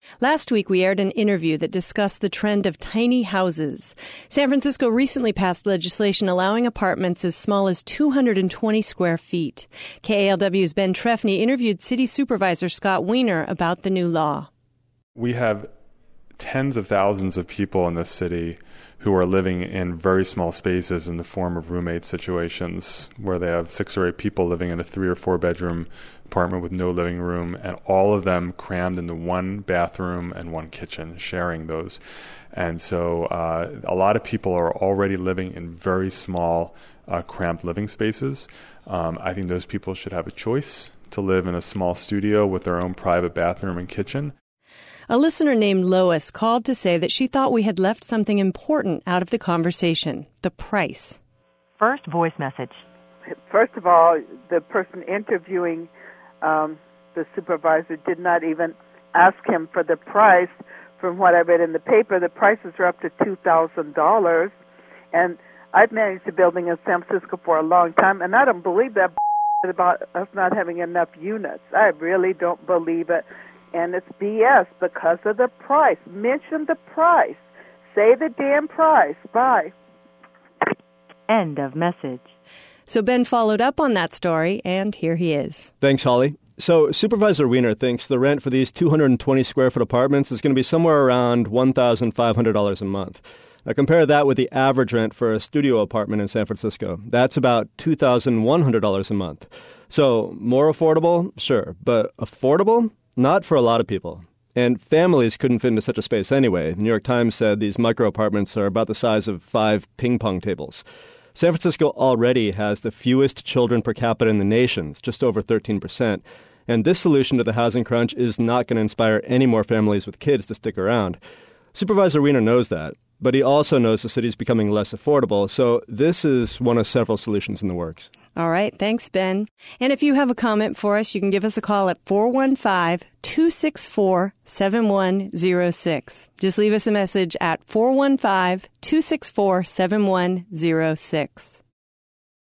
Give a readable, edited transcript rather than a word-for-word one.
Last week, we aired an interview that discussed the trend of tiny houses. San Francisco recently passed legislation allowing apartments as small as 220 square feet. KALW's Ben Trefny interviewed City Supervisor Scott Wiener about the new law. We have tens of thousands of people in this city who are living in very small spaces in the form of roommate situations where they have 6 or 8 people living in a 3 or 4 bedroom apartment with no living room, and all of them crammed into one bathroom and one kitchen, sharing those. And so a lot of people are already living in very small, cramped living spaces. I think those people should have a choice to live in a small studio with their own private bathroom and kitchen. A listener named Lois called to say that she thought we had left something important out of the conversation, the price. First voice message. First of all, the person interviewing the supervisor did not even ask him for the price. From what I read in the paper, the prices are up to $2,000. And I've managed a building in San Francisco for a long time, and I don't believe that about us not having enough units. I really don't believe it. And it's BS because of the price. Mention the price. Say the damn price. Bye. End of message. So Ben followed up on that story, and here he is. Thanks, Holly. So Supervisor Wiener thinks the rent for these 220 square foot apartments is going to be somewhere around $1,500 a month. Now compare that with the average rent for a studio apartment in San Francisco. That's about $2,100 a month. So more affordable? Sure. But affordable? Not for a lot of people. And families couldn't fit into such a space anyway. The New York Times said these micro apartments are about the size of 5 ping pong tables. San Francisco already has the fewest children per capita in the nation, just over 13%. And this solution to the housing crunch is not going to inspire any more families with kids to stick around. Supervisor Wiener knows that, but he also knows the city's becoming less affordable, so this is one of several solutions in the works. All right, thanks, Ben. And if you have a comment for us, you can give us a call at 415-264-7106. Just leave us a message at 415-264-7106.